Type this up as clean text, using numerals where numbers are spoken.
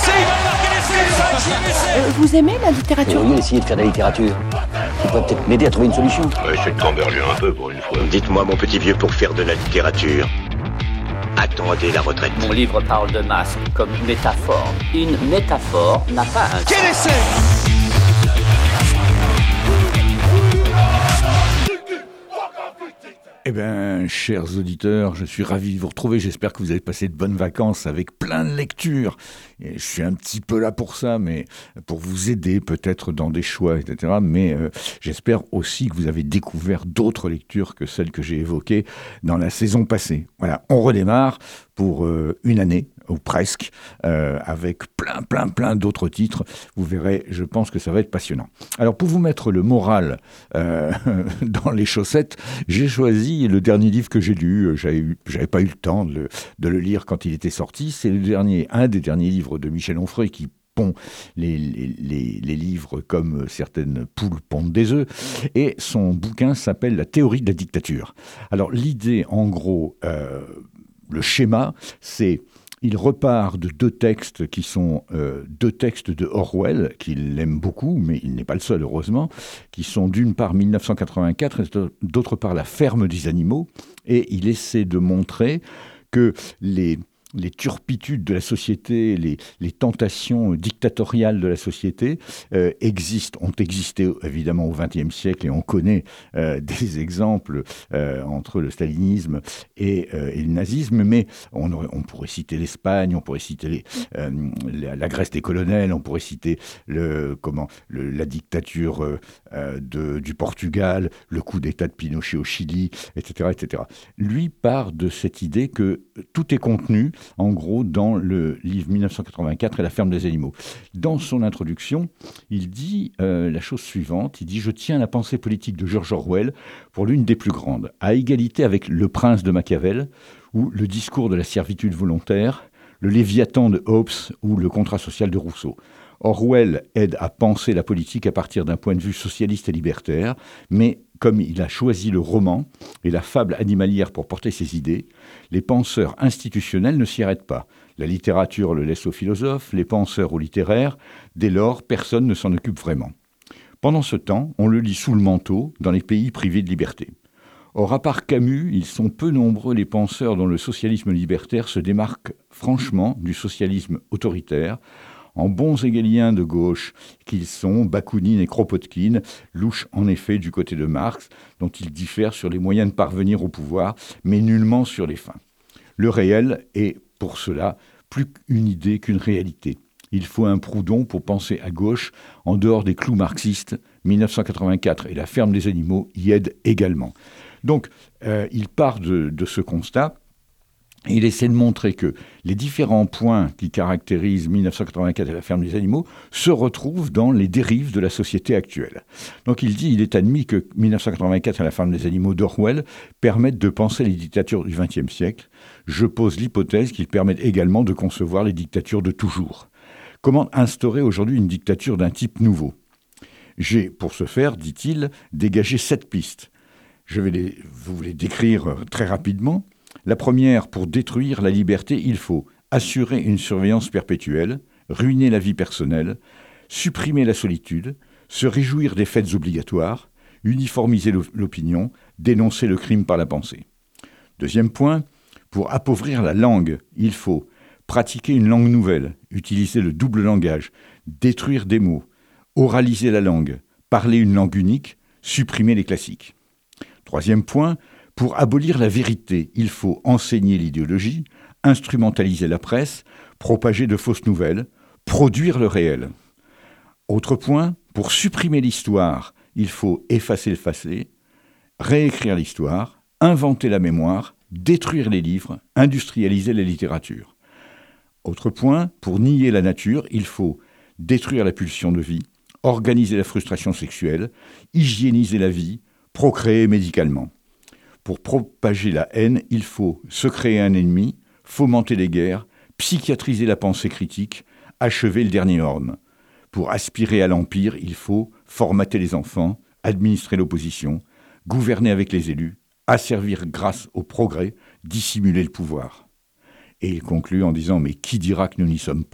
Vous aimez la littérature? Vous pourriez essayer de faire de la littérature. Ça pourrait peut-être m'aider à trouver une solution. Essayez de camberger un peu pour une fois. Dites-moi, mon petit vieux, pour faire de la littérature, attendez la retraite. Mon livre parle de masque comme métaphore. Une métaphore n'a pas un... Quel essai! Eh bien, chers auditeurs, je suis ravi de vous retrouver. J'espère que vous avez passé de bonnes vacances avec plein de lectures. Et je suis un petit peu là pour ça, mais pour vous aider peut-être dans des choix, etc. Mais j'espère aussi que vous avez découvert d'autres lectures que celles que j'ai évoquées dans la saison passée. Voilà, on redémarre pour une année, ou presque, avec plein d'autres titres. Vous verrez, je pense que ça va être passionnant. Alors, pour vous mettre le moral dans les chaussettes, j'ai choisi le dernier livre que j'ai lu. J'avais pas eu le temps de le lire quand il était sorti. C'est un des derniers livres de Michel Onfray qui pond les livres comme certaines poules pondent des œufs. Et son bouquin s'appelle « La théorie de la dictature ». Alors, l'idée, en gros, le schéma, c'est... Il repart de deux textes qui sont deux textes de Orwell, qu'il aime beaucoup, mais il n'est pas le seul, heureusement, qui sont d'une part 1984 et d'autre part La ferme des animaux. Et il essaie de montrer que les turpitudes de la société, les tentations dictatoriales de la société ont existé évidemment au XXe siècle, et on connaît des exemples entre le stalinisme et le nazisme, mais on pourrait citer l'Espagne, on pourrait citer la Grèce des colonels, on pourrait citer la dictature du Portugal, le coup d'État de Pinochet au Chili, etc., etc. Lui part de cette idée que tout est contenu en gros dans le livre 1984 et La ferme des animaux. Dans son introduction, il dit la chose suivante, il dit « Je tiens la pensée politique de George Orwell pour l'une des plus grandes, à égalité avec Le Prince de Machiavel ou Le discours de la servitude volontaire, Le Léviathan de Hobbes ou Le contrat social de Rousseau. Orwell aide à penser la politique à partir d'un point de vue socialiste et libertaire, mais comme il a choisi le roman et la fable animalière pour porter ses idées, les penseurs institutionnels ne s'y arrêtent pas. La littérature le laisse aux philosophes, les penseurs aux littéraires. Dès lors, personne ne s'en occupe vraiment. Pendant ce temps, on le lit sous le manteau dans les pays privés de liberté. Or, à part Camus, ils sont peu nombreux les penseurs dont le socialisme libertaire se démarque franchement du socialisme autoritaire, en bons hegeliens de gauche qu'ils sont, Bakounine et Kropotkin, louches en effet du côté de Marx, dont ils diffèrent sur les moyens de parvenir au pouvoir, mais nullement sur les fins. Le réel est, pour cela, plus une idée qu'une réalité. Il faut un Proudhon pour penser à gauche, en dehors des clous marxistes. 1984 et La ferme des animaux y aident également. Donc, il part de ce constat. Il essaie de montrer que les différents points qui caractérisent 1984 et La ferme des animaux se retrouvent dans les dérives de la société actuelle. Donc il dit, il est admis que 1984 et La ferme des animaux d'Orwell permettent de penser les dictatures du XXe siècle. Je pose l'hypothèse qu'ils permettent également de concevoir les dictatures de toujours. Comment instaurer aujourd'hui une dictature d'un type nouveau ? J'ai, pour ce faire, dit-il, dégagé 7 pistes. Je vais vous les décrire très rapidement. La première, pour détruire la liberté, il faut assurer une surveillance perpétuelle, ruiner la vie personnelle, supprimer la solitude, se réjouir des fêtes obligatoires, uniformiser l'opinion, dénoncer le crime par la pensée. Deuxième point, pour appauvrir la langue, il faut pratiquer une langue nouvelle, utiliser le double langage, détruire des mots, oraliser la langue, parler une langue unique, supprimer les classiques. Troisième point, pour abolir la vérité, il faut enseigner l'idéologie, instrumentaliser la presse, propager de fausses nouvelles, produire le réel. Autre point, pour supprimer l'histoire, il faut effacer le passé, réécrire l'histoire, inventer la mémoire, détruire les livres, industrialiser la littérature. Autre point, pour nier la nature, il faut détruire la pulsion de vie, organiser la frustration sexuelle, hygiéniser la vie, procréer médicalement. Pour propager la haine, il faut se créer un ennemi, fomenter les guerres, psychiatriser la pensée critique, achever le dernier homme. Pour aspirer à l'empire, il faut formater les enfants, administrer l'opposition, gouverner avec les élus, asservir grâce au progrès, dissimuler le pouvoir. Et il conclut en disant « Mais qui dira que nous n'y sommes pas ?»